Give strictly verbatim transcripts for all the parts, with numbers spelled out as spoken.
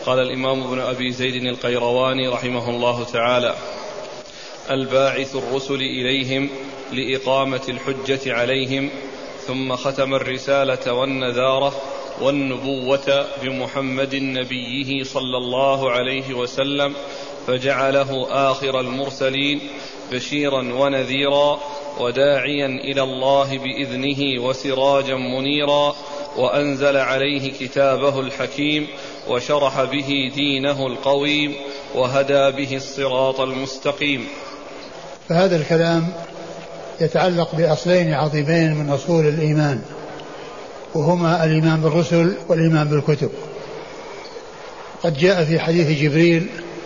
قال الإمام ابن أبي زيد القيرواني رحمه الله تعالى: الباعث الرسل إليهم لإقامة الحجة عليهم، ثم ختم الرسالة والنذارة والنبوة بمحمد نبيه صلى الله عليه وسلم، فجعله آخر المرسلين بشيرا ونذيرا وداعيا إلى الله بإذنه وسراجا منيرا، وأنزل عليه كتابه الحكيم وشرح به دينه القويم وهدى به الصراط المستقيم. فهذا الكلام يتعلق بأصلين عظيمين من أصول الإيمان، وهما الإيمان بالرسل والإيمان بالكتب. قد جاء في حديث جبريل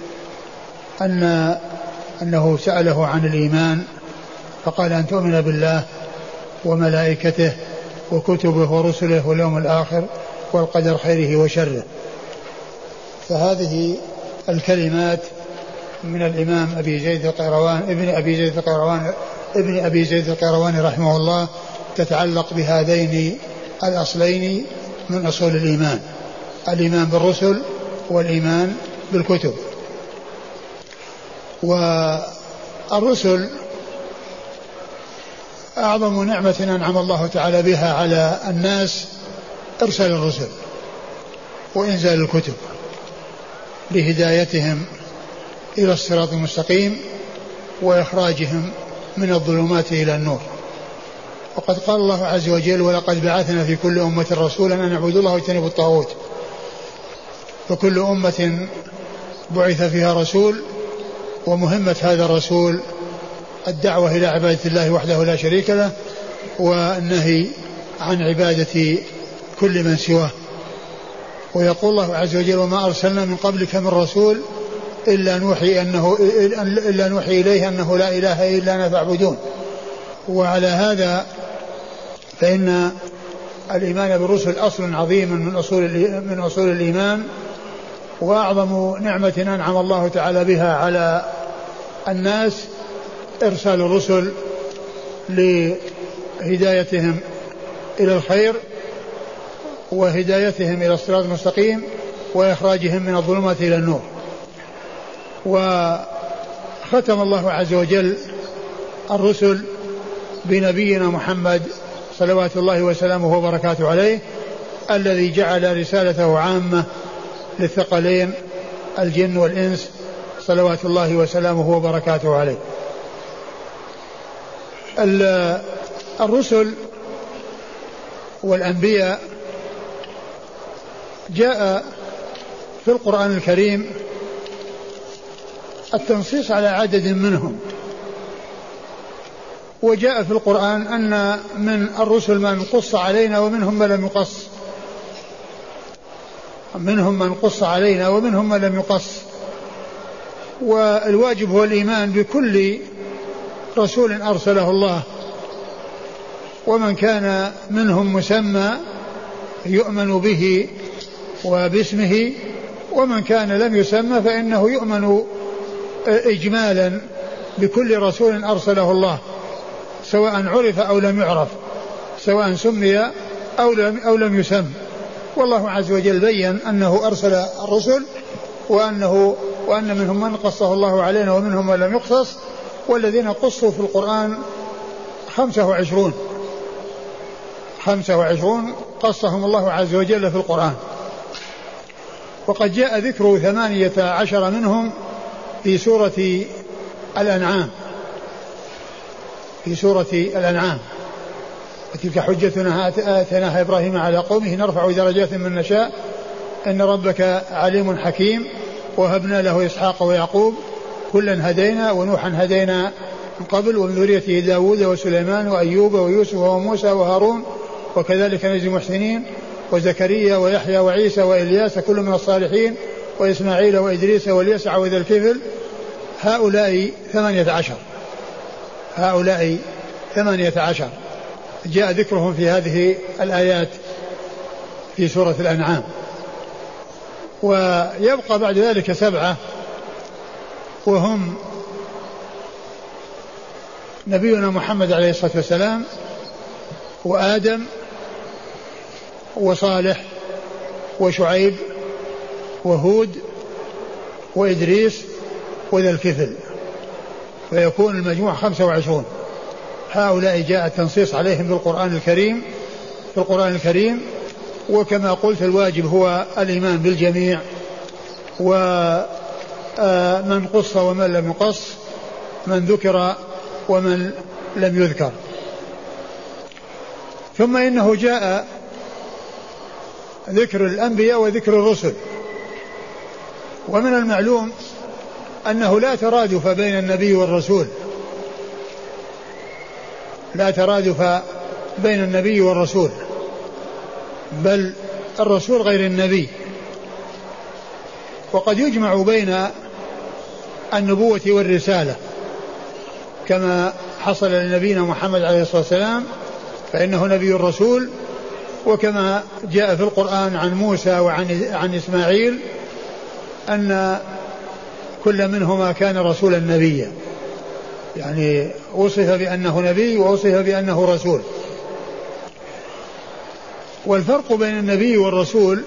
أن أنه سأله عن الإيمان فقال: أن تؤمن بالله وملائكته وكتبه ورسله واليوم الآخر والقدر خيره وشره. فهذه الكلمات من الإمام أبي زيد القيروان ابن أبي زيد القيروان ابن أبي زيد القيرواني رحمه الله تتعلق بهذين الأصلين من أصول الإيمان: الإيمان بالرسل والإيمان بالكتب. والرسل أعظم نعمة أنعم الله تعالى بها على الناس إرسال الرسل وإنزال الكتب لهدايتهم إلى الصراط المستقيم وإخراجهم من الظلمات إلى النور. وقد قال الله عز وجل: ولقد بعثنا في كل أمة رسولا أن اعبدوا الله واجتنبوا الطاغوت. فكل أمة بعث فيها رسول، ومهمة هذا الرسول الدعوة إلى عبادة الله وحده لا شريك له، والنهي عن عبادة كل من سواه. ويقول الله عز وجل: وما أرسلنا من قبلك من رسول إلا نوحي, أنه إلا نوحي إليه أنه لا إله إلا أنا فاعبدون. وعلى هذا فإن الإيمان بالرسل أصل عظيم من أصول, من أصول الإيمان، وأعظم نعمة أنعم الله تعالى بها على الناس إرسال الرسل لهدايتهم إلى الخير وهدايتهم إلى الصراط المستقيم وإخراجهم من الظلمات إلى النور. وختم الله عز وجل الرسل بنبينا محمد صلوات الله وسلامه وبركاته عليه، الذي جعل رسالته عامة للثقلين الجن والإنس صلوات الله وسلامه وبركاته عليه. الرسل والأنبياء جاء في القرآن الكريم التنصيص على عدد منهم، وجاء في القرآن أن من الرسل من قص علينا ومنهم من لم يقص، منهم من قص علينا ومنهم من لم يقص. والواجب هو الإيمان بكل رسول أرسله الله، ومن كان منهم مسمى يؤمن به وباسمه، ومن كان لم يسمى فإنه يؤمن إجمالا بكل رسول أرسله الله، سواء عرف أو لم يعرف، سواء سمي أو لم, أو لم يسم. والله عز وجل بيّن أنه أرسل الرسل، وأنه وأن منهم من قصه الله علينا ومنهم من لم يقصص. والذين قصوا في القرآن خمسة وعشرون خمسة وعشرون قصهم الله عز وجل في القرآن. وقد جاء ذكر ثمانية عشر منهم في سورة الأنعام في سورة الأنعام وتلك حجتنا آتيناها إبراهيم على قومه نرفع درجات من نشاء إن ربك عليم حكيم وهبنا له إسحاق ويعقوب كلا هدينا ونوحا هدينا من قبل ومن ذريته داود وسليمان وأيوب ويوسف وموسى وهارون وكذلك نجزي المحسنين وزكريا ويحيى وعيسى وإلياس كل من الصالحين وإسماعيل وإدريس واليسع وذا الكفل. هؤلاء ثمانية عشر هؤلاء ثمانية عشر جاء ذكرهم في هذه الآيات في سورة الأنعام. ويبقى بعد ذلك سبعة، وهم نبينا محمد عليه الصلاة والسلام وآدم وصالح وشعيب وهود وإدريس وذا الكفل، فيكون المجموع خمسة وعشرون. هؤلاء جاء التنصيص عليهم بالقرآن الكريم في القرآن الكريم. وكما قلت الواجب هو الإيمان بالجميع، ومن قص ومن لم يقص، من ذكر ومن لم يذكر. ثم إنه جاء ذكر الأنبياء وذكر الرسل، ومن المعلوم أنه لا ترادف بين النبي والرسول، لا ترادف بين النبي والرسول، بل الرسول غير النبي. وقد يجمع بين النبوة والرسالة كما حصل لنبينا محمد عليه الصلاة والسلام فإنه نبي الرسول، وكما جاء في القرآن عن موسى وعن عن إسماعيل أن كل منهما كان رسولا نبيا، يعني وصف بأنه نبي ووصف بأنه رسول. والفرق بين النبي والرسول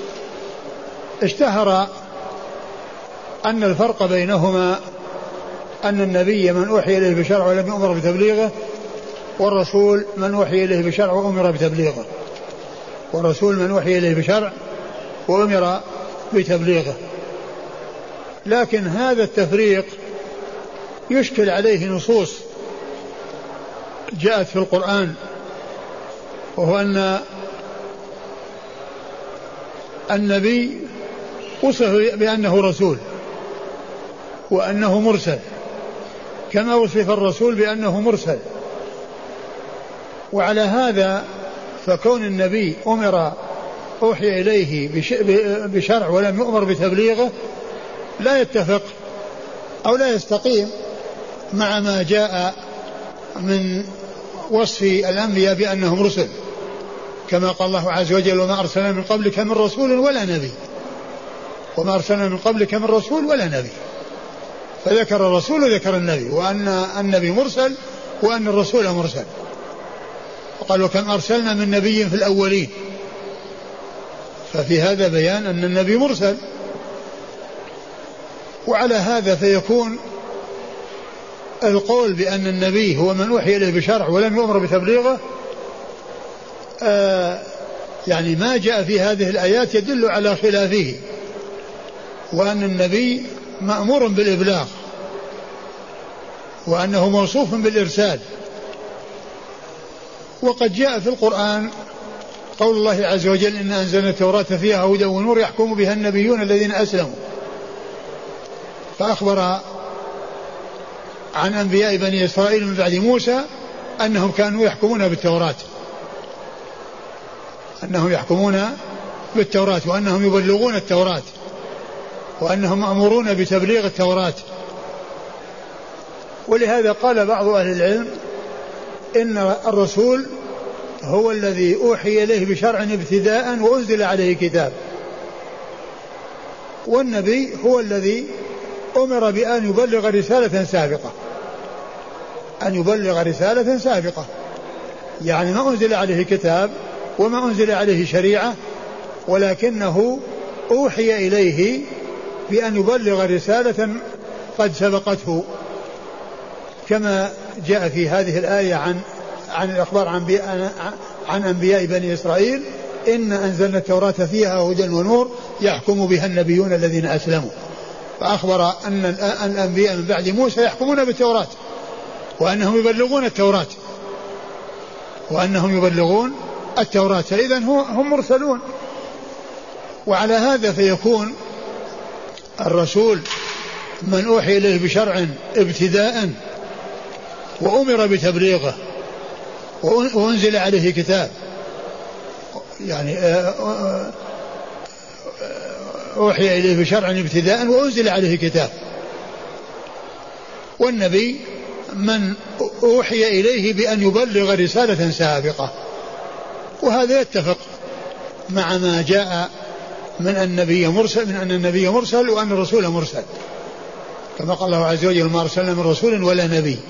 اشتهر أن الفرق بينهما أن النبي من أوحي إليه بشرع ولم يؤمر بتبليغه، والرسول من أوحي إليه بشرع وأمر بتبليغه والرسول من أوحي إليه بشرع وأمر بتبليغه. لكن هذا التفريق يشكل عليه نصوص جاءت في القرآن، وهو أن النبي وصف بأنه رسول وأنه مرسل، كما وصف الرسول بأنه مرسل. وعلى هذا فكون النبي أمر أوحي إليه بشرع ولم يؤمر بتبليغه لا يتفق أو لا يستقيم مع ما جاء من وصف الأنبياء بأنهم رسل، كما قال الله عز وجل: وما أرسلنا من قبلك من رسول ولا نبي وما أرسلنا من قبلك من رسول ولا نبي. فذكر الرسول وذكر النبي، وأن النبي مرسل وأن الرسول مرسل. وقال: وكم أرسلنا من نبي في الأولين. ففي هذا بيان أن النبي مرسل. وعلى هذا فيكون القول بأن النبي هو من أوحي إليه بشرع ولم يؤمر بتبليغه آه يعني ما جاء في هذه الآيات يدل على خلافه، وأن النبي مأمور بالإبلاغ وأنه موصوف بالإرسال. وقد جاء في القرآن قول الله عز وجل: إن أنزلنا التوراة فيها هدى ونور يحكم بها النبيون الذين أسلموا. فأخبر عن أنبياء بني إسرائيل من بعد موسى أنهم كانوا يحكمون بالتوراة أنهم يحكمون بالتوراة وأنهم يبلغون التوراة وأنهم مأمورون بتبليغ التوراة. ولهذا قال بعض أهل العلم إن الرسول هو الذي أوحي إليه بشرع ابتداء وأنزل عليه كتاب، والنبي هو الذي أمر بأن يبلغ رسالة سابقة أن يبلغ رسالة سابقة يعني ما أنزل عليه كتاب وما أنزل عليه شريعة، ولكنه أوحي إليه بأن يبلغ رسالة قد سبقته، كما جاء في هذه الآية عن عن الأخبار عن, عن أنبياء بني إسرائيل: إن أنزلنا التوراة فيها هدى ونور يحكم بها النبيون الذين أسلموا. فأخبر أن الأنبياء من بعد موسى يحكمون بالتوراة وأنهم يبلغون التوراة وأنهم يبلغون التوراة فإذن هم مرسلون. وعلى هذا فيكون الرسول من أوحي إليه بشرع ابتداء وأمر بتبليغه وأنزل عليه كتاب، يعني أوحي إليه بشرع ابتداء وأنزل عليه كتاب. والنبي من أوحي إليه بأن يبلغ رسالة سابقة، وهذا يتفق مع ما جاء من النبي مرسل من أن النبي مرسل وأن الرسول مرسل، كما قال الله عز وجل: ما أرسلنا من رسول ولا نبي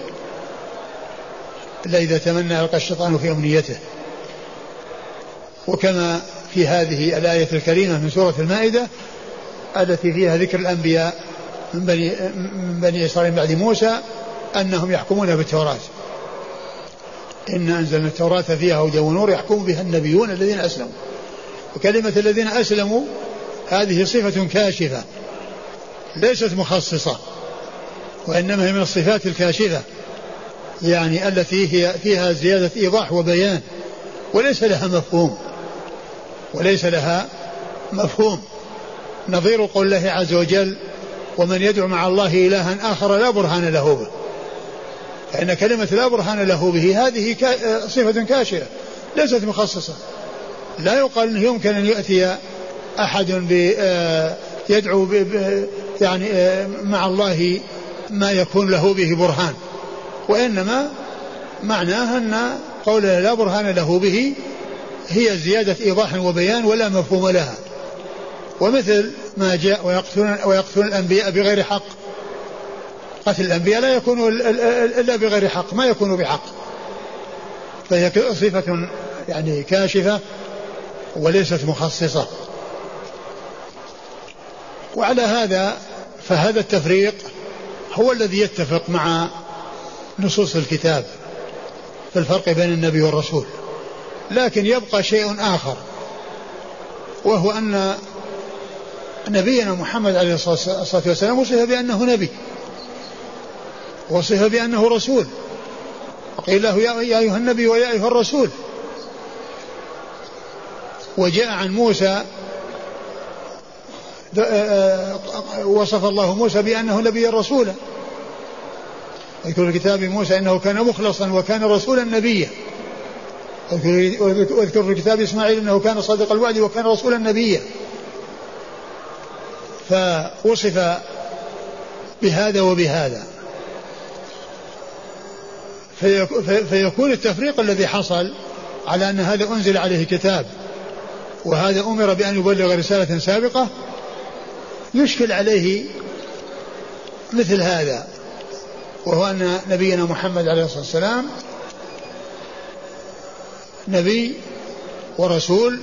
إلا إذا تمنى ألقى الشيطان في أمنيته. وكما في هذه الآية الكريمة من سورة المائدة: التي فيها ذكر الأنبياء من بني, من بني إسرائيل بعد موسى أنهم يحكمون بالتوراة. إن أنزلنا التوراة فيها هدى ونور يحكم بها النبيون الذين أسلموا. وكلمة الذين أسلموا هذه صفة كاشفة ليست مخصصة، وإنما هي من الصفات الكاشفة، يعني التي هي فيها زيادة إيضاح وبيان وليس لها مفهوم وليس لها مفهوم نظير قول الله عز وجل ومن يدعو مع الله إلها آخر لا برهان له به. فإن كلمة لا برهان له به هذه صفة كاشفة ليست مخصصة. لا يقال أنه يمكن أن يأتي أحد يدعو يعني مع الله ما يكون له به برهان، وإنما معناه أن قوله لا برهان له به هي زيادة إيضاح وبيان ولا مفهوم لها. ومثل ما جاء ويقتلون, ويقتلون الأنبياء بغير حق، قتل الأنبياء لا يكون إلا بغير حق، ما يكون بحق، فهي صفة يعني كاشفة وليست مخصصة. وعلى هذا فهذا التفريق هو الذي يتفق مع نصوص الكتاب في الفرق بين النبي والرسول. لكن يبقى شيء آخر، وهو أن نبينا محمد عليه الصلاة والسلام وصف بأنه نبي وصف بأنه رسول، وقيل له يا أيها النبي ويا أيها الرسول. وجاء عن موسى وصف الله موسى بأنه نبي رسولا، ويذكر في كتاب موسى أنه كان مخلصا وكان رسولا نبيا، ويذكر في كتاب إسماعيل أنه كان صادق الوعد وكان رسولا نبيا. فوصف بهذا وبهذا، فيكون التفريق الذي حصل على أن هذا أنزل عليه كتاب وهذا أمر بأن يبلغ رسالة سابقة يشكل عليه مثل هذا، وهو أن نبينا محمد عليه الصلاة والسلام نبي ورسول،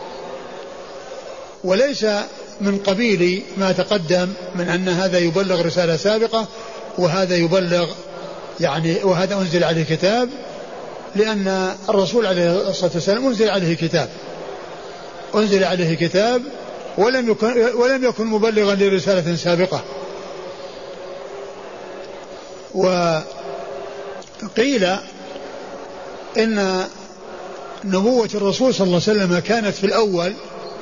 وليس من قبيل ما تقدم من أن هذا يبلغ رسالة سابقة وهذا يبلغ يعني وهذا أنزل عليه كتاب، لأن الرسول عليه الصلاة والسلام أنزل عليه كتاب أنزل عليه كتاب ولم يكن, ولم يكن مبلغا لرسالة سابقة. وقيل إن نبوة الرسول صلى الله عليه وسلم كانت في الأول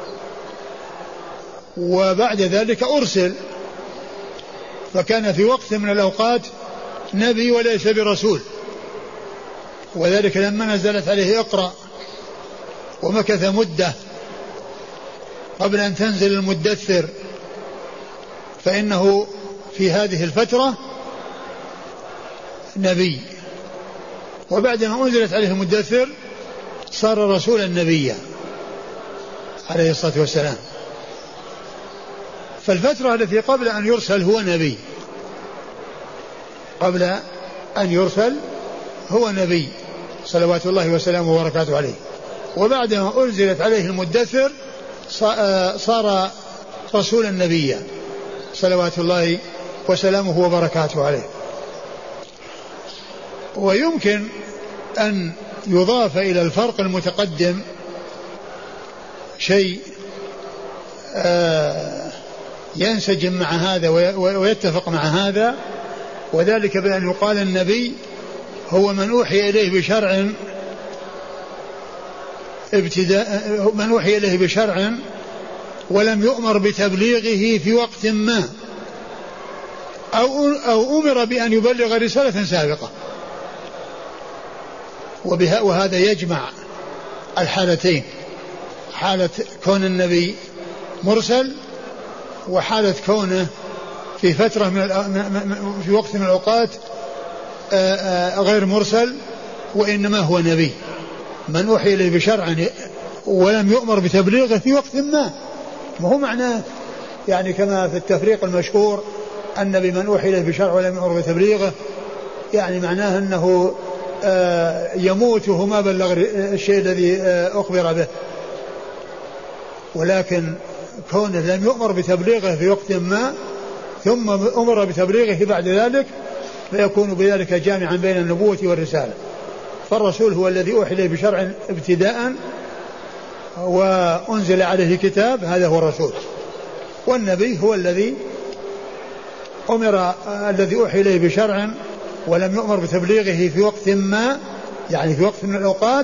وبعد ذلك أرسل، فكان في وقت من الأوقات نبي وليس برسول، وذلك لما نزلت عليه اقرأ ومكث مدة قبل أن تنزل المدثر، فإنه في هذه الفترة نبي، وبعدما أنزلت عليه المدثر صار رسولا نبيا عليه الصلاة والسلام. فالفترة التي قبل أن يرسل هو نبي قبل أن يرسل هو نبي صلوات الله وسلامه وبركاته عليه، وبعدما أنزلت عليه المدثر صار رسولا نبيا صلوات الله وسلامه وبركاته عليه. ويمكن أن يضاف إلى الفرق المتقدم شيء ينسجم مع هذا ويتفق مع هذا، وذلك بأن يقال النبي هو من أوحي إليه بشرع ابتداء من أوحي إليه بشرع ولم يؤمر بتبليغه في وقت ما، أو, أو أمر بأن يبلغ رسالة سابقة. وهذا يجمع الحالتين، حالة كون النبي مرسل وحالة كونه في فترة من في وقت من الأوقات غير مرسل وإنما هو نبي من أوحي إليه بشرع ولم يؤمر بتبليغه في وقت ما. ما هو معناه يعني كما في التفريق المشهور النبي من أوحي إليه بشرع ولم يؤمر بتبليغه، يعني معناه أنه يموت وهو ما بلغ الشيء الذي أخبر به. ولكن كونه لم يؤمر بتبليغه في وقت ما ثم أمر بتبليغه بعد ذلك فيكون بذلك جامعا بين النبوة والرسالة. فالرسول هو الذي أوحي إليه بشرع ابتداء وأنزل عليه كتاب، هذا هو الرسول. والنبي هو الذي أمر الذي أوحي إليه بشرع ولم يؤمر بتبليغه في وقت ما، يعني في وقت من الأوقات،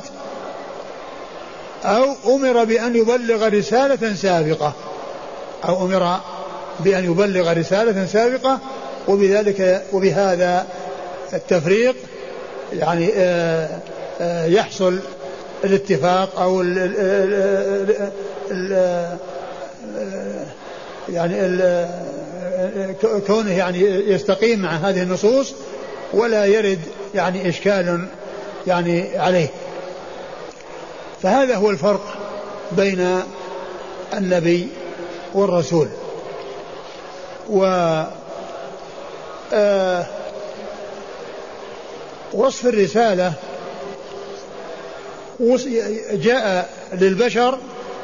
أو أمر بأن يبلغ رسالة سابقة أو أمر بأن يبلغ رسالة سابقة وبذلك وبهذا التفريق يعني آآ آآ يحصل الاتفاق أو ال ال ال يعني ال كونه يعني يستقيم مع هذه النصوص ولا يرد يعني إشكال يعني عليه. فهذا هو الفرق بين النبي والرسول. و آه وصف الرسالة جاء للبشر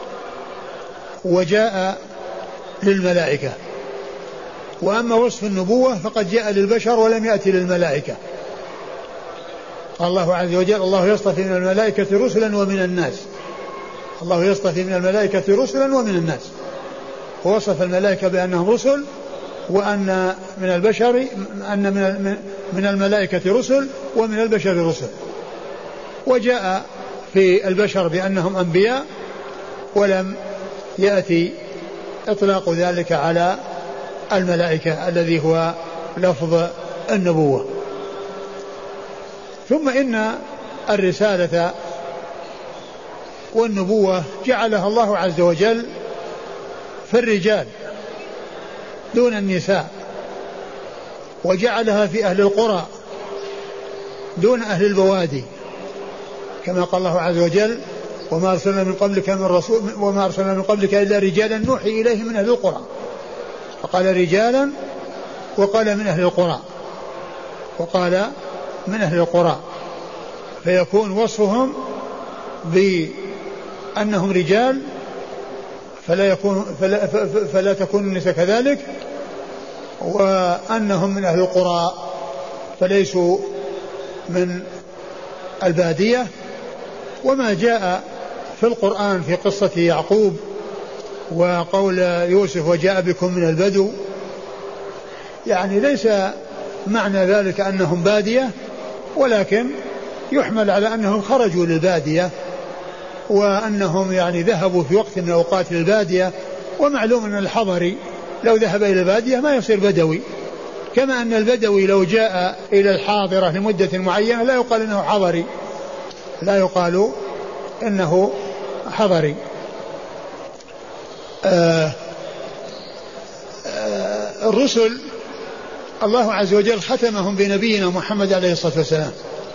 وجاء للملائكة، وأما وصف النبوة فقد جاء للبشر ولم يأتي للملائكة. قال الله عز وجل: الله يصطفي من الملائكة رسلا ومن الناس. الله يصطفي من الملائكة رسلا ومن الناس، ووصف الملائكة بأنهم رسل، وأن من البشر أن من من الملائكة رسل ومن البشر رسل. وجاء في البشر بأنهم أنبياء، ولم يأتي إطلاق ذلك على الملائكة الذي هو لفظ النبوة. ثم إن الرسالة والنبوة جعلها الله عز وجل في الرجال دون النساء، وجعلها في أهل القرى دون أهل البوادي، كما قال الله عز وجل: وما أرسلنا من قبلك من رسول وما أرسلنا من قبلك إلا رجالا نوحي إليه من أهل القرى. فقال رجالا وقال من أهل القرى وقال من أهل القرى، فيكون وصفهم بأنهم رجال فلا يكون فلا, فلا تكون النساء كذلك، وأنهم من أهل القرى فليسوا من البادية. وما جاء في القرآن في قصة يعقوب وقول يوسف: وجاء بكم من البدو، يعني ليس معنى ذلك أنهم بادية، ولكن يحمل على أنهم خرجوا للبادية، وأنهم يعني ذهبوا في وقت من الأوقات للبادية. ومعلوم أن الحضري لو ذهب إلى البادية ما يصير بدوي، كما أن البدوي لو جاء إلى الحاضرة لمدة معينة لا يقال إنه حضري، لا يقال إنه حضري. آه آه الرسل الله عز وجل ختمهم بنبينا محمد عليه الصلاة والسلام،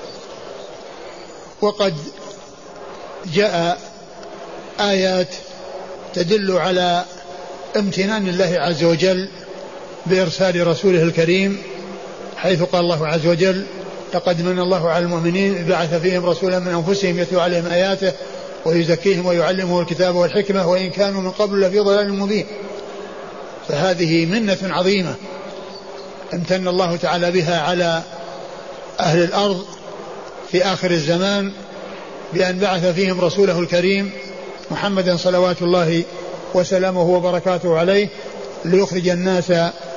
وقد جاء آيات تدل على امتنان الله عز وجل بإرسال رسوله الكريم، حيث قال الله عز وجل: لقد من الله على المؤمنين بعث فيهم رسولا من أنفسهم يتلو عليهم آياته ويزكيهم ويعلمهم الكتاب والحكمة وإن كانوا من قبل لفي ضلال مبين. فهذه منة عظيمة امتن الله تعالى بها على أهل الأرض في آخر الزمان بأن بعث فيهم رسوله الكريم محمدا صلوات الله وسلامه وبركاته عليه، ليخرج الناس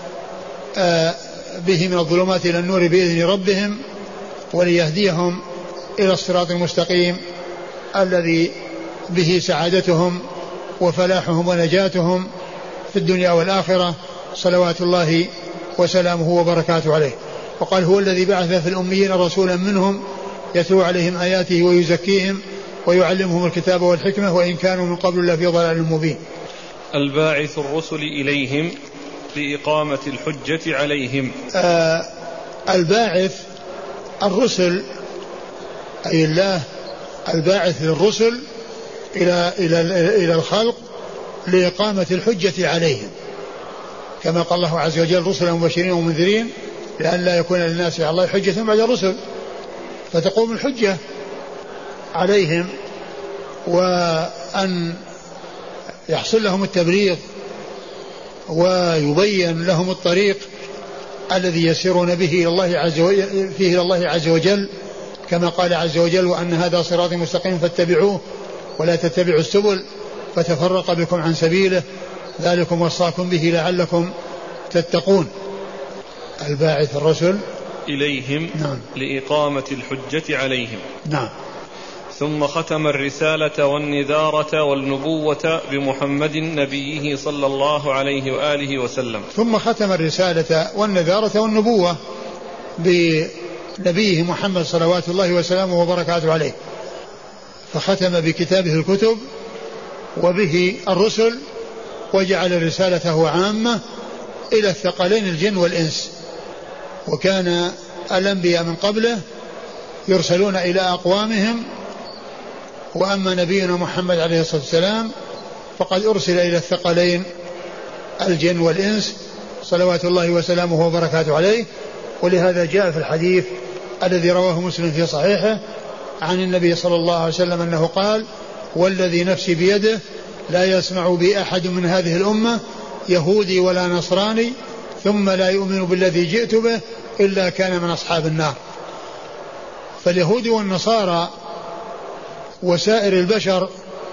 به من الظلمات إلى النور بإذن ربهم وليهديهم إلى الصراط المستقيم الذي به سعادتهم وفلاحهم ونجاتهم في الدنيا والآخرة، صلوات الله وسلامه وبركاته عليه. وقال: هو الذي بعث في الأميين رسولا منهم يتلو عليهم آياته ويزكيهم ويعلمهم الكتاب والحكمة وإن كانوا من قبل لفي ضلال مبين. الباعث الرسل إليهم لإقامة الحجة عليهم. آه الباعث الرسل أي الله الباعث للرسل إلى إلى إلى الخلق لإقامة الحجة عليهم، كما قال الله عز وجل: رسلا مبشرين ومنذرين لأن لا يكون للناس على الله حجة بعد الرسل، فتقوم الحجة عليهم وأن يحصل لهم التبليغ ويبين لهم الطريق الذي يسيرون به إلى الله عز وجل فيه إلى الله عز وجل، كما قال عز وجل: وأن هذا صراطي مستقيم فاتبعوه ولا تتبعوا السبل فتفرق بكم عن سبيله ذلكم وصاكم به لعلكم تتقون. الباعث الرسل إليهم نعم. لإقامة الحجة عليهم. نعم. ثم ختم الرسالة والنذارة والنبوة بمحمد نبيه صلى الله عليه وآله وسلم. ثم ختم الرسالة والنذارة والنبوة بنبيه محمد صلوات الله وسلامه وبركاته عليه، فختم بكتابه الكتب وبه الرسل، وجعل رسالته عامة إلى الثقلين الجن والإنس. وكان الأنبياء من قبله يرسلون إلى أقوامهم، وأما نبينا محمد عليه الصلاة والسلام فقد أرسل إلى الثقلين الجن والإنس صلوات الله وسلامه وبركاته عليه. ولهذا جاء في الحديث الذي رواه مسلم في صحيحه عن النبي صلى الله عليه وسلم أنه قال: والذي نفسي بيده لا يسمع بي أحد من هذه الأمة يهودي ولا نصراني ثم لا يؤمن بالذي جئت به إلا كان من أصحاب النار. فاليهود والنصارى وسائر البشر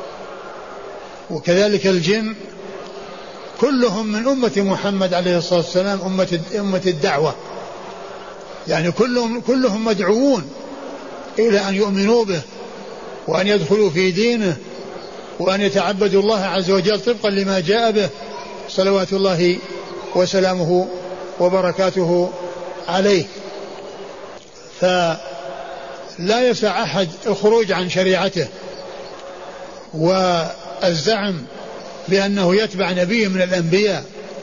وكذلك الجن كلهم من أمة محمد عليه الصلاة والسلام، أمة أمة الدعوة، يعني كلهم كلهم مدعوون إلى أن يؤمنوا به وأن يدخلوا في دينه وأن يتعبدوا الله عز وجل طبقا لما جاء به صلوات الله وسلامه وبركاته عليه. فلا يسع أحد الخروج عن شريعته والزعم بأنه يتبع نبي من الأنبياء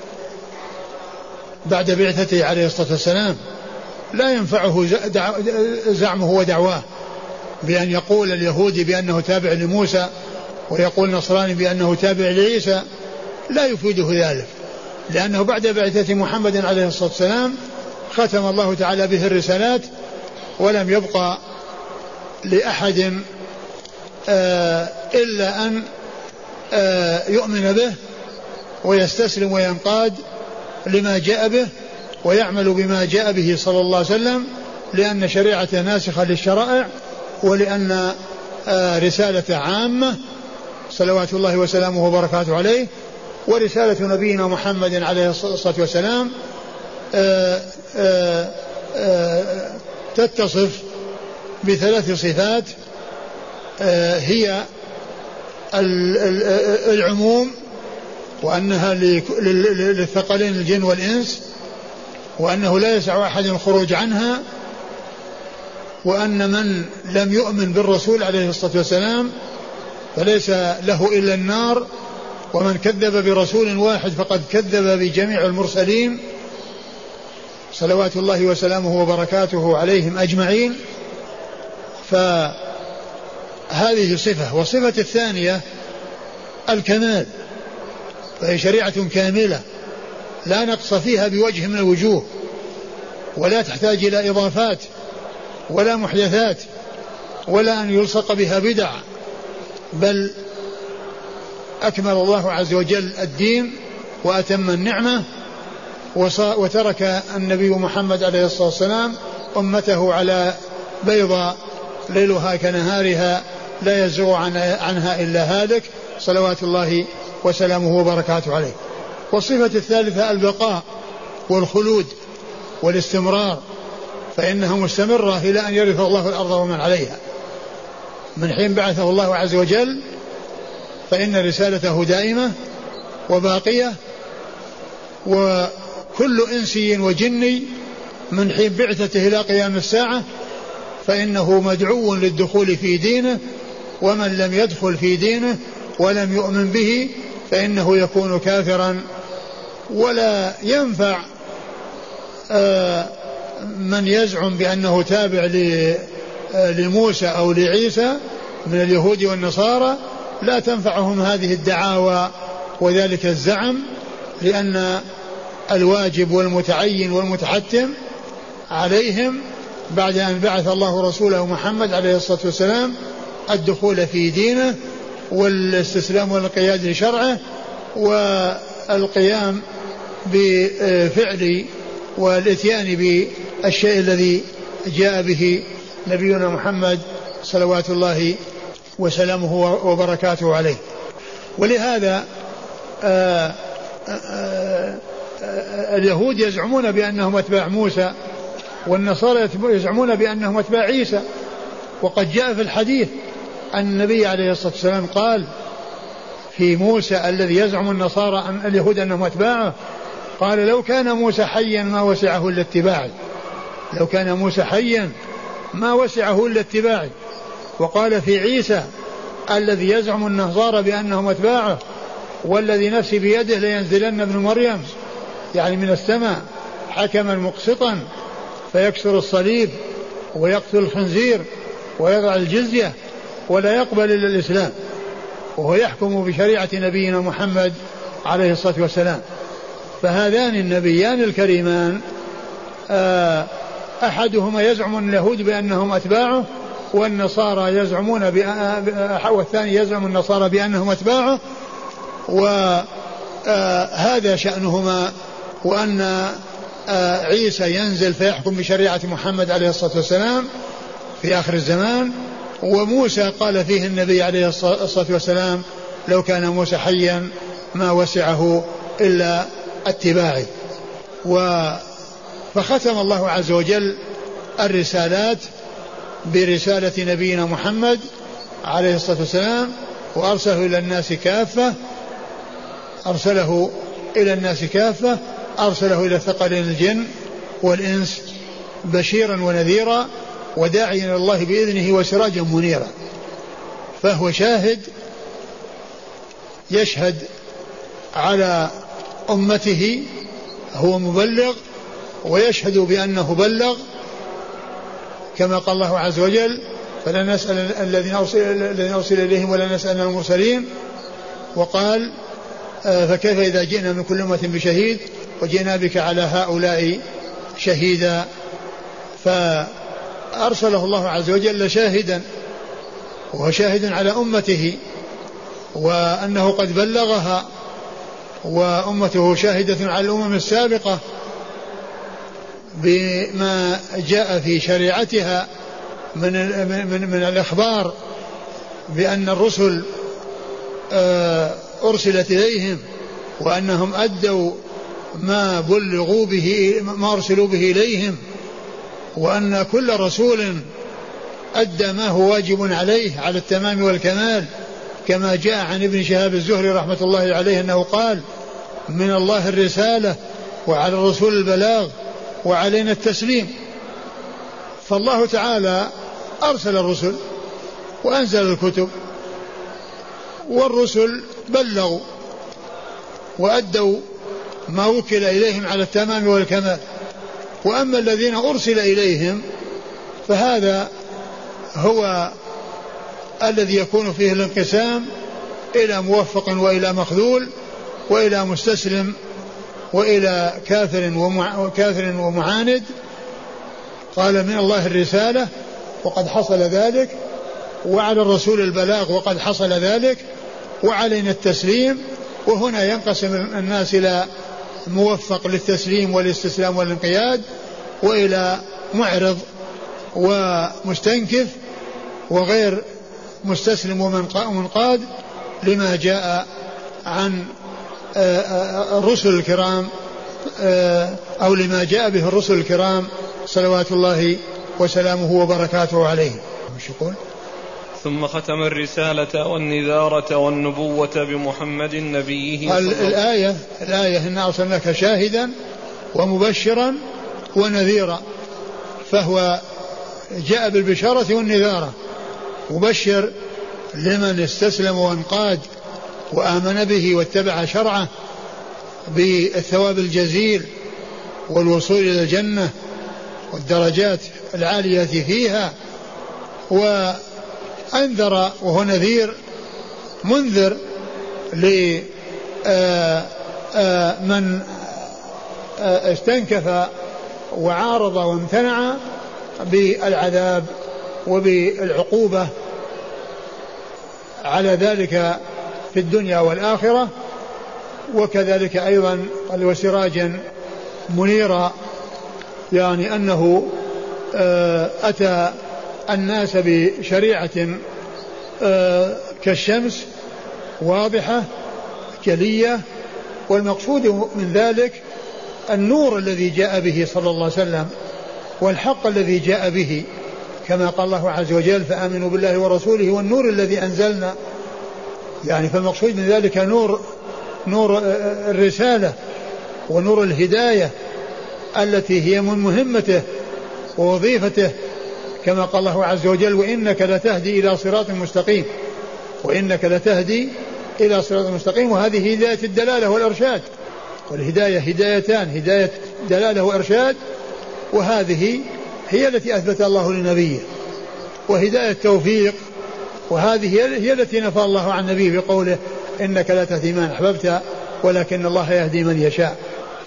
بعد بعثته عليه الصلاة والسلام. لا ينفعه زعمه ودعواه بأن يقول اليهودي بأنه تابع لموسى ويقول نصراني بأنه تابع لعيسى، لا يفيده ذلك، لأنه بعد بعثة محمد عليه الصلاة والسلام ختم الله تعالى به الرسالات، ولم يبقى لأحد آه إلا أن آه يؤمن به ويستسلم وينقاد لما جاء به ويعمل بما جاء به صلى الله عليه وسلم، لأن شريعته ناسخة للشرائع، ولأن آه رسالة عامة صلوات الله وسلامه وبركاته عليه. ورسالة نبينا محمد عليه الصلاة والسلام آآ آآ آآ تتصف بثلاث صفات، هي العموم، وأنها للثقلين الجن والإنس، وأنه لا يسع أحد الخروج عنها، وأن من لم يؤمن بالرسول عليه الصلاة والسلام فليس له إلا النار، ومن كذب برسول واحد فقد كذب بجميع المرسلين صلوات الله وسلامه وبركاته عليهم أجمعين. فهذه صفة. والصفة الثانية الكمال، فهي شريعة كاملة لا نقص فيها بوجه من الوجوه، ولا تحتاج إلى إضافات ولا محدثات ولا أن يلصق بها بدع، بل أكمل الله عز وجل الدين وأتم النعمة، وترك النبي محمد عليه الصلاة والسلام أمته على بيضاء ليلها كنهارها لا يزغ عنها إلا هالك صلوات الله وسلامه وبركاته عليه. والصفة الثالثة البقاء والخلود والاستمرار، فإنها مستمرة إلى أن يرث الله الأرض ومن عليها. من حين بعثه الله عز وجل فإن رسالته دائمة وباقية، وكل إنسي وجني من حين بعثته إلى قيام الساعة فإنه مدعو للدخول في دينه، ومن لم يدخل في دينه ولم يؤمن به فإنه يكون كافرا. ولا ينفع من يزعم بأنه تابع لموسى أو لعيسى من اليهود والنصارى، لا تنفعهم هذه الدعاوى وذلك الزعم، لأن الواجب والمتعين والمتحتم عليهم بعد أن بعث الله رسوله محمد عليه الصلاة والسلام الدخول في دينه، والاستسلام والانقياد لشرعه، والقيام بفعل والاتيان بالشيء الذي جاء به نبينا محمد صلوات الله وسلامه وبركاته عليه. ولهذا آآ آآ اليهود يزعمون بأنهم أتباع موسى، والنصارى يزعمون بأنهم أتباع عيسى. وقد جاء في الحديث أن النبي عليه الصلاة والسلام قال في موسى الذي يزعم النصارى أن اليهود أنهم أتباعه، قال لو كان موسى حيا ما وسعه إلا اتباعي، لو كان موسى حيا ما وسعه إلا اتباعي. وقال في عيسى الذي يزعم النصارى بأنهم أتباعه، والذي نفسي بيده لينزلن ابن مريم يعني من السماء حكما مقسطا فيكسر الصليب ويقتل الخنزير ويضع الجزية ولا يقبل إلا الإسلام، وهو يحكم بشريعة نبينا محمد عليه الصلاة والسلام. فهذان النبيان الكريمان أحدهما يزعم اليهود بأنهم أتباعه، والنصارى يزعمون والثاني يزعم النصارى بأنهم أتباعه، وهذا شأنهما، وأن عيسى ينزل فيحكم بشريعة محمد عليه الصلاة والسلام في آخر الزمان. وموسى قال فيه النبي عليه الصلاة والسلام لو كان موسى حيا ما وسعه إلا اتباعي. فختم الله عز وجل الرسالات برسالة نبينا محمد عليه الصلاة والسلام، وأرسله إلى الناس كافة أرسله إلى الناس كافة أرسله إلى ثقلين الجن والإنس بشيرا ونذيرا وداعيا إلى الله بإذنه وسراجا منيرا. فهو شاهد يشهد على أمته، هو مبلغ ويشهد بأنه بلغ، كما قال الله عز وجل فلا نسأل الذين أرسل, الذين أرسل إليهم ولا نسأل المرسلين. وقال فكيف إذا جئنا من كل أمة بشهيد وجئنا بك على هؤلاء شهيدا. فأرسله الله عز وجل شاهدا، وهو شاهد على أمته وأنه قد بلغها، وأمته شاهدة على الأمم السابقة بما جاء في شريعتها من, من, من الإخبار بأن الرسل أرسلت إليهم وأنهم أدوا ما بلغوا به ما أرسلوا به إليهم، وأن كل رسول أدى ما هو واجب عليه على التمام والكمال، كما جاء عن ابن شهاب الزهري رحمة الله عليه أنه قال من الله الرسالة وعلى الرسول البلاغ وعلينا التسليم. فالله تعالى أرسل الرسل وأنزل الكتب، والرسل بلغوا وأدوا ما وكل إليهم على التمام والكمال. وأما الذين أرسل إليهم فهذا هو الذي يكون فيه الانقسام إلى موفق وإلى مخذول وإلى مستسلم وإلى كافر وكافر ومعاند. قال من الله الرسالة وقد حصل ذلك، وعلى الرسول البلاغ وقد حصل ذلك، وعلينا التسليم. وهنا ينقسم الناس إلى موفق للتسليم والاستسلام والانقياد، وإلى معرض ومستنكف وغير مستسلم ومنقاد لما جاء عن الرسل الكرام أو لما جاء به الرسل الكرام صلوات الله وسلامه وبركاته عليهم. مش يقول ثم ختم الرسالة والنذارة والنبوة بمحمد نبيه. الآية الآية إن أرسلناك شاهدا ومبشرا ونذيرا، فهو جاء بالبشارة والنذارة، مبشر لمن استسلم وانقاد وآمن به واتبع شرعه بالثواب الجزيل والوصول إلى الجنة والدرجات العالية فيها. وأنذر وهو نذير منذر لمن استنكف وعارض وامتنع بالعذاب وبالعقوبة على ذلك في الدنيا والآخرة. وكذلك أيضا قال وسراجا منيرا، يعني أنه أتى الناس بشريعة كالشمس واضحة جلية، والمقصود من ذلك النور الذي جاء به صلى الله عليه وسلم والحق الذي جاء به، كما قال الله عز وجل فآمنوا بالله ورسوله والنور الذي أنزلنا. يعني فالمقصود من ذلك نور نور الرسالة ونور الهداية التي هي من مهمته ووظيفته، كما قال الله عز وجل وإنك لتهدي إلى صراط مستقيم، وإنك لتهدي إلى صراط مستقيم. وهذه هداية الدلالة والإرشاد، والهداية هدايتان، هداية دلالة وإرشاد، وهذه هي التي أثبت الله لنبيه، وهداية توفيق، وهذه هي التي نفى الله عن نبيه بقوله إنك لا تهدي من أحببت ولكن الله يهدي من يشاء،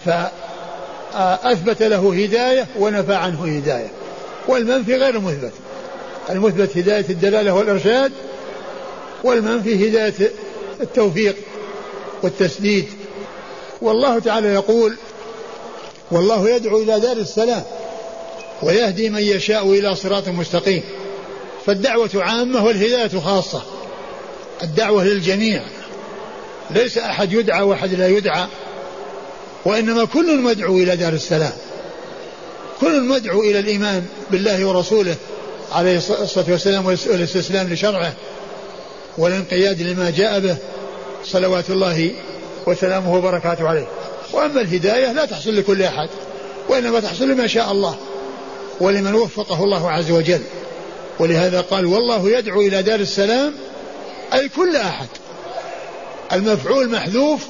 فأثبت له هداية ونفى عنه هداية، والمنفي غير المثبت. المثبت هداية الدلالة والإرشاد، والمنفي هداية التوفيق والتسديد. والله تعالى يقول والله يدعو إلى دار السلام ويهدي من يشاء إلى صراط مستقيم. فالدعوة عامة والهداية خاصة، الدعوة للجميع، ليس أحد يدعى وأحد لا يدعى، وإنما كل مدعو إلى دار السلام، كل مدعو إلى الإيمان بالله ورسوله عليه الصلاة والسلام والاستسلام لشرعه والانقياد لما جاء به صلوات الله وسلامه وبركاته عليه. وأما الهداية لا تحصل لكل أحد، وإنما تحصل لما شاء الله ولمن وفقه الله عز وجل. ولهذا قال والله يدعو إلى دار السلام، أي كل أحد. المفعول محذوف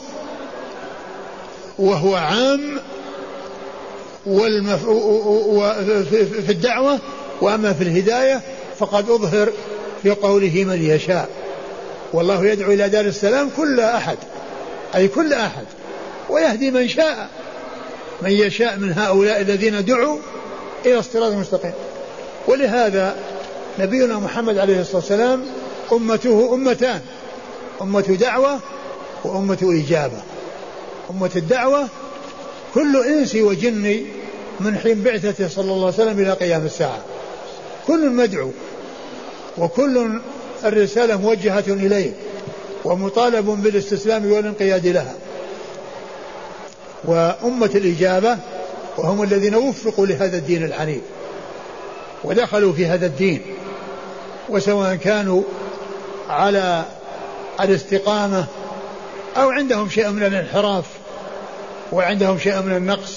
وهو عام والمف... في الدعوة، وأما في الهداية فقد أظهر في قوله من يشاء. والله يدعو إلى دار السلام كل أحد، أي كل أحد، ويهدي من شاء، من يشاء من هؤلاء الذين دعوا إلى الصراط المستقيم. ولهذا نبينا محمد عليه الصلاة والسلام أمته أمتان، أمة دعوة وأمة إجابة. أمة الدعوة كل إنس وجن من حين بعثته صلى الله عليه وسلم إلى قيام الساعة، كل مدعو، وكل الرسالة موجهة إليه ومطالب بالاستسلام والانقياد لها. وأمة الإجابة وهم الذين وفقوا لهذا الدين الحنيف ودخلوا في هذا الدين، وسواء كانوا على الاستقامة أو عندهم شيء من الانحراف وعندهم شيء من النقص،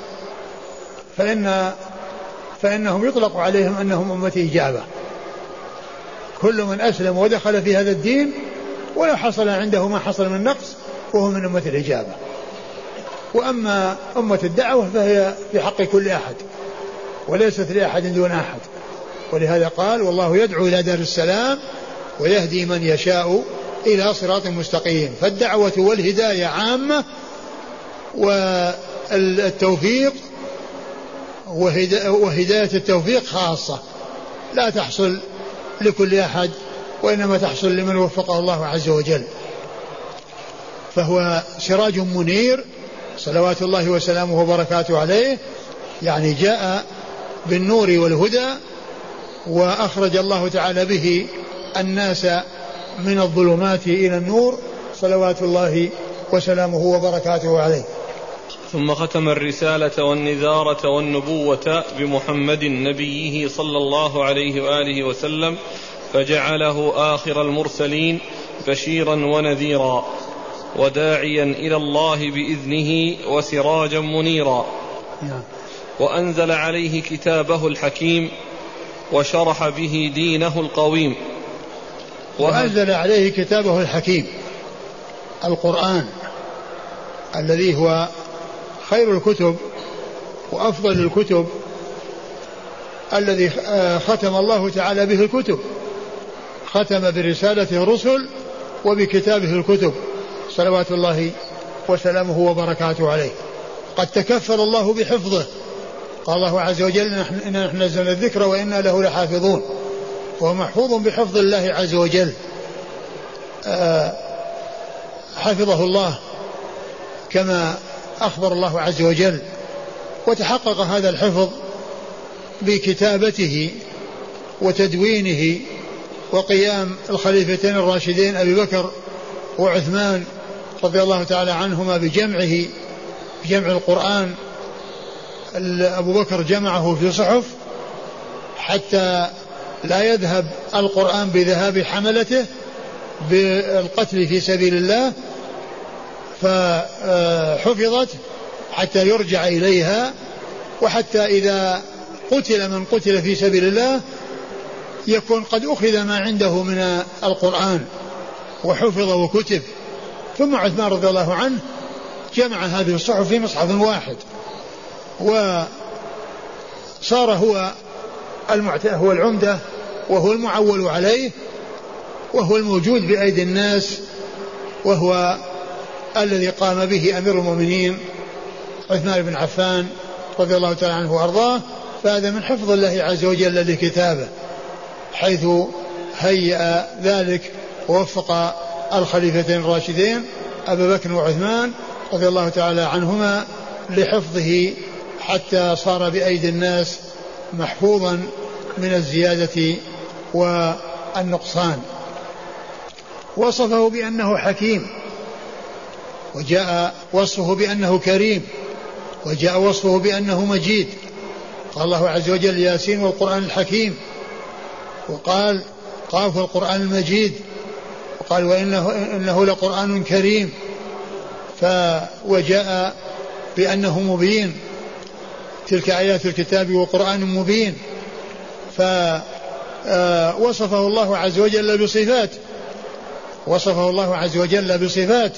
فإن فإنهم يطلق عليهم أنهم أمة إجابة. كل من أسلم ودخل في هذا الدين ولا حصل عنده ما حصل من نقص وهو من أمة الإجابة. وأما أمة الدعوة فهي في حق كل أحد وليست لأحد دون أحد. ولهذا قال والله يدعو إلى دار السلام ويهدي من يشاء إلى صراط مستقيم. فالدعوة والهداية عامة، والتوفيق وهداية التوفيق خاصة، لا تحصل لكل أحد وإنما تحصل لمن وفقه الله عز وجل. فهو سراج منير صلوات الله وسلامه وبركاته عليه، يعني جاء بالنور والهدى، وأخرج الله تعالى به الناس من الظلمات إلى النور صلوات الله وسلامه وبركاته عليه. ثم ختم الرسالة والنذارة والنبوة بمحمد نبيه صلى الله عليه وآله وسلم، فجعله آخر المرسلين بشيرا ونذيرا وداعيا إلى الله بإذنه وسراجا منيرا. وأنزل عليه كتابه الحكيم وشرح به دينه القويم. وأنزل عليه كتابه الحكيم القرآن الذي هو خير الكتب وأفضل الكتب، الذي ختم الله تعالى به الكتب، ختم برسالته الرسل وبكتابه الكتب صلوات الله وسلامه وبركاته عليه. قد تكفل الله بحفظه، قال الله عز وجل إنا نحن نزلنا الذكر وإنا له لحافظون، وهو محفوظ بحفظ الله عز وجل. حفظه الله كما أخبر الله عز وجل. وتحقق هذا الحفظ بكتابته وتدوينه وقيام الخليفتين الراشدين أبي بكر وعثمان رضي الله تعالى عنهما بجمعه بجمع القرآن. أبو بكر جمعه في صحف حتى لا يذهب القرآن بذهاب حملته بالقتل في سبيل الله، فحفظت حتى يرجع إليها، وحتى إذا قتل من قتل في سبيل الله يكون قد أخذ ما عنده من القرآن وحفظ وكتب. ثم عثمان رضي الله عنه جمع هذه الصحف في مصحف واحد، وصار هو هو العمدة وهو المعول عليه وهو الموجود بأيدي الناس، وهو الذي قام به أمير المؤمنين عثمان بن عفان رضي الله تعالى عنه وأرضاه. فهذا من حفظ الله عز وجل لكتابه، حيث هيأ ذلك ووفق الخليفتين الراشدين أبا بكر وعثمان رضي الله تعالى عنهما لحفظه حتى صار بأيدي الناس محفوظا من الزيادة والنقصان. وصفه بأنه حكيم، وجاء وصفه بأنه كريم، وجاء وصفه بأنه مجيد. قال الله عز وجل ياسين والقرآن الحكيم، وقال قاف القرآن المجيد، وقال وإنه إنه لقرآن كريم. وجاء بأنه مبين، تلك آيات الكتاب وقرآن مبين. فوصفه الله عز وجل بصفات وصفه الله عز وجل بصفات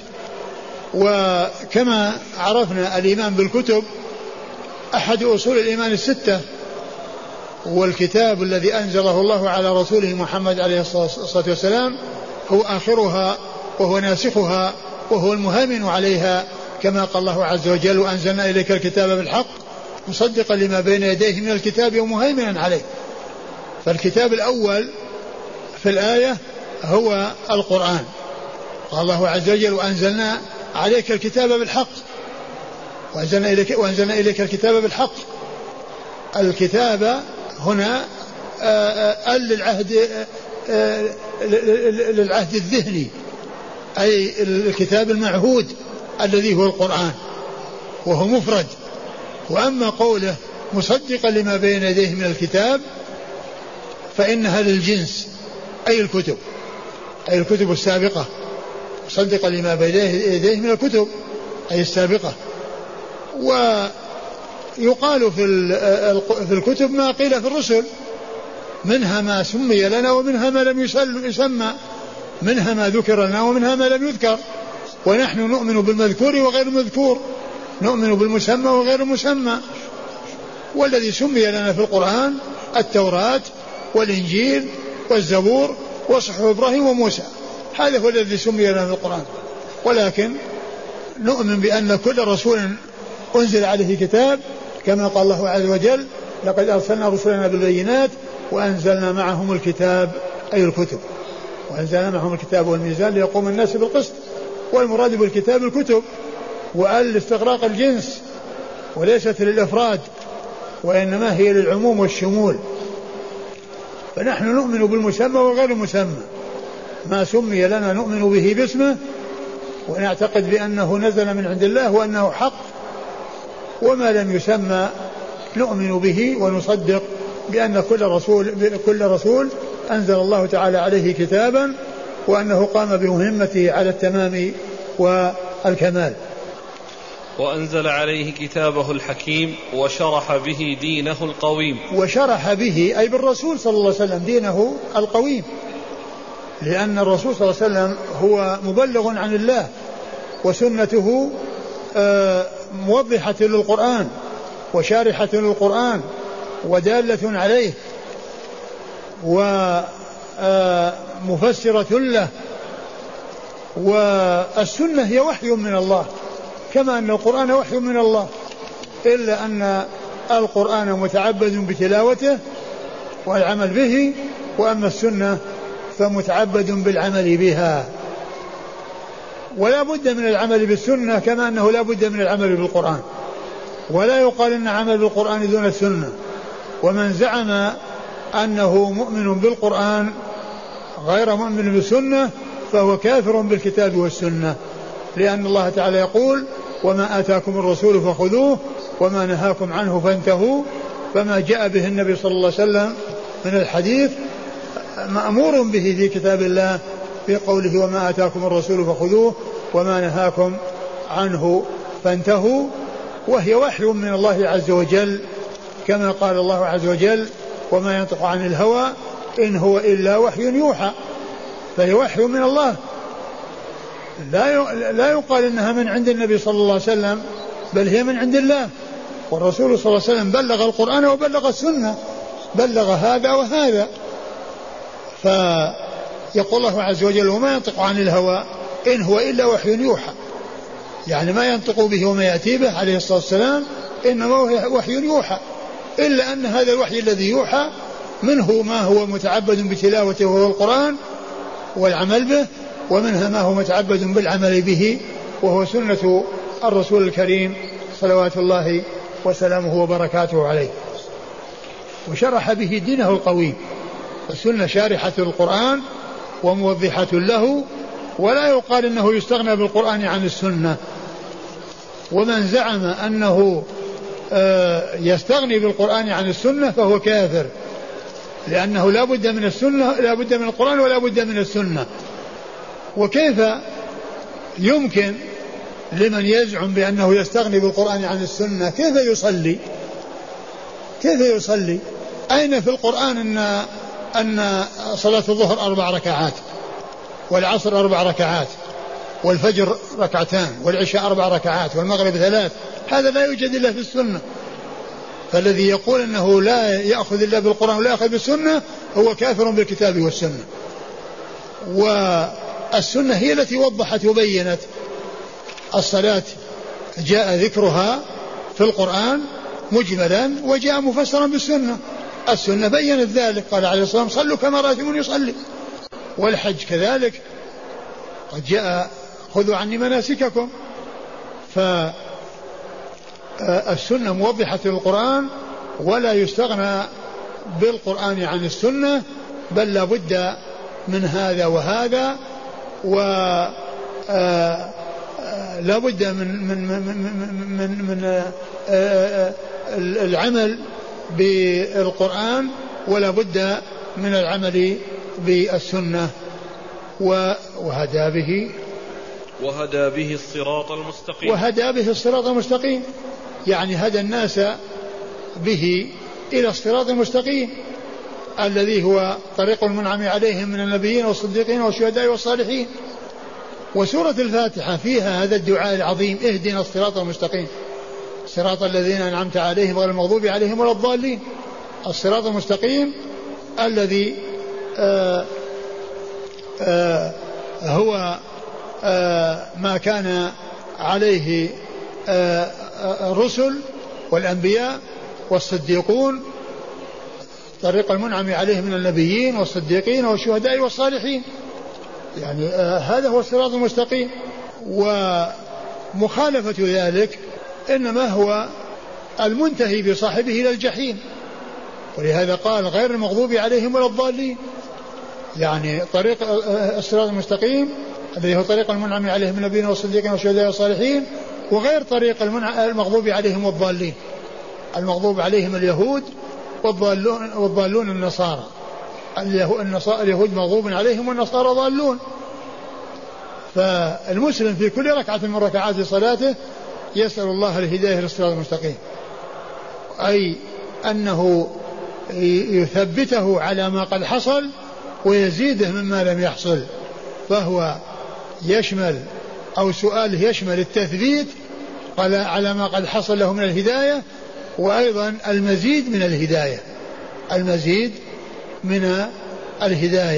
وكما عرفنا الإيمان بالكتب أحد أصول الإيمان الستة، والكتاب الذي أنزله الله على رسوله محمد عليه الصلاة والسلام هو آخرها وهو ناسخها وهو المهيمن عليها، كما قال الله عز وجل وأنزلنا إليك الكتاب بالحق مصدقا لما بين يديه من الكتاب ومهيمنا عليه. فالكتاب الأول في الآية هو القرآن. قال الله عز وجل وأنزلنا عليك الكتاب بالحق وأنزلنا إليك, وأنزلنا إليك الكتاب بالحق. الكتاب هنا آل للعهد للعهد الذهني، أي الكتاب المعهود الذي هو القرآن وهو مفرد. وأما قوله مصدقا لما بين يديه من الكتاب فإنها للجنس، أي الكتب أي الكتب السابقة، مصدقا لما بين يديه من الكتب أي السابقة. ويقال في الكتب ما قيل في الرسل، منها ما سمي لنا ومنها ما لم يسمى، منها ما ذكر لنا ومنها ما لم يذكر. ونحن نؤمن بالمذكور وغير المذكور، نؤمن بالمسمى وغير المسمى. والذي سمي لنا في القرآن التوراة والإنجيل والزبور وصحف إبراهيم وموسى، هذا هو الذي سمي لنا في القرآن. ولكن نؤمن بأن كل رسول أنزل عليه كتاب، كما قال الله عز وجل لقد أرسلنا رسلنا بالبينات وأنزلنا معهم الكتاب أي الكتب، وأنزلنا معهم الكتاب والميزان ليقوم الناس بالقسط. والمراد بالكتاب الكتب، وأل لاستغراق الجنس وليست للإفراد، وإنما هي للعموم والشمول. فنحن نؤمن بالمسمى وغير المسمى، ما سمي لنا نؤمن به باسمه ونعتقد بأنه نزل من عند الله وأنه حق، وما لم يسمى نؤمن به ونصدق بأن كل رسول, كل رسول أنزل الله تعالى عليه كتابا وأنه قام بمهمته على التمام والكمال. وأنزل عليه كتابه الحكيم وشرح به دينه القويم. وشرح به أي بالرسول صلى الله عليه وسلم دينه القويم، لأن الرسول صلى الله عليه وسلم هو مبلغ عن الله، وسنته موضحة للقرآن وشارحة للقرآن ودالة عليه ومفسرة له. والسنة هي وحي من الله كما أن القرآن وحي من الله، إلا أن القرآن متعبد بتلاوته والعمل به، وأما السنة فمتعبد بالعمل بها. ولا بد من العمل بالسنة كما أنه لا بد من العمل بالقرآن، ولا يقال أن عمل بالقرآن دون السنة. ومن زعم أنه مؤمن بالقرآن غير مؤمن بالسنة فهو كافر بالكتاب والسنة، لأن الله تعالى يقول وما آتاكم الرسول فخذوه وما نهاكم عنه فانتهوا. فما جاء به النبي صلى الله عليه وسلم من الحديث مأمور به في كتاب الله في قوله وما آتاكم الرسول فخذوه وما نهاكم عنه فانتهوا، وهي وحي من الله عز وجل كما قال الله عز وجل وما ينطق عن الهوى إن هو إلا وحي يوحى. فهي وحي من الله، لا لا يقال إنها من عند النبي صلى الله عليه وسلم، بل هي من عند الله. والرسول صلى الله عليه وسلم بلغ القرآن وبلغ السنة، بلغ هذا وهذا. فيقول الله عز وجل وما ينطق عن الهوى إن هو إلا وحي يوحى، يعني ما ينطق به وما يأتي به عليه الصلاة والسلام إنما هو وحي يوحى، إلا أن هذا الوحي الذي يوحى منه ما هو متعبد بتلاوته وهو القرآن والعمل به، ومنها ما هو متعبد بالعمل به وهو سنة الرسول الكريم صلوات الله وسلامه وبركاته عليه. وشرح به دينه القويم، السنة شارحة القرآن وموضحة له، ولا يقال إنه يستغنى بالقرآن عن السنة. ومن زعم أنه يستغني بالقرآن عن السنة فهو كافر، لأنه لا بد من السنة، لا بد من القرآن ولا بد من السنة. وكيف يمكن لمن يزعم بأنه يستغني بالقرآن عن السنة كيف يصلي؟ كيف يصلي؟ أين في القرآن أن أن صلاة الظهر أربع ركعات والعصر أربع ركعات والفجر ركعتان والعشاء أربع ركعات والمغرب ثلاث؟ هذا لا يوجد إلا في السنة. فالذي يقول أنه لا يأخذ إلا بالقرآن ولا يأخذ بالسنة هو كافر بالكتاب والسنة. والسنة هي التي وضحت وبينت. الصلاة جاء ذكرها في القرآن مجملا وجاء مفسرا بالسنة. السنة بينت ذلك، قال عليه الصلاة والسلام صلوا كما رأيتمون يصلي. والحج كذلك قد جاء خذوا عني مناسككم. فالسنة موضحة للقرآن، ولا يستغنى بالقرآن عن السنة، بل لا بد من هذا وهذا، ولا بد من من من من, من العمل بالقرآن، ولا بد من العمل بالسنة. وهدى به وهدى به الصراط المستقيم وهدى به الصراط المستقيم يعني هدى الناس به إلى الصراط المستقيم الذي هو طريق المنعم عليهم من النبيين والصديقين والشهداء والصالحين. وسورة الفاتحة فيها هذا الدعاء العظيم اهدنا الصراط المستقيم صراط الذين أنعمت عليهم غير المغضوب عليهم ولا الضالين. الصراط المستقيم الذي آآ آآ هو آآ ما كان عليه الرسل والأنبياء والصديقون، طريق المنعم عليهم من النبيين والصديقين والشهداء والصالحين، يعني هذا هو الصراط المستقيم. ومخالفة ذلك إنما هو المنتهي بصاحبه إلى الجحيم، ولهذا قال غير المغضوب عليهم ولا الضالين، يعني طريق الصراط المستقيم الذي هو طريق المنعم عليهم من النبيين والصديقين والشهداء والصالحين، وغير طريق المغضوب عليهم والضالين. المغضوب عليهم اليهود والضالون, والضالون النصارى. اليهود مغضوب عليهم والنصارى ضالون. فالمسلم في كل ركعة من ركعات صلاته يسأل الله الهداية للصراط المستقيم، أي أنه يثبته على ما قد حصل ويزيده مما لم يحصل. فهو يشمل أو سؤاله يشمل التثبيت على ما قد حصل له من الهداية، وأيضا المزيد من الهداية المزيد من الهداية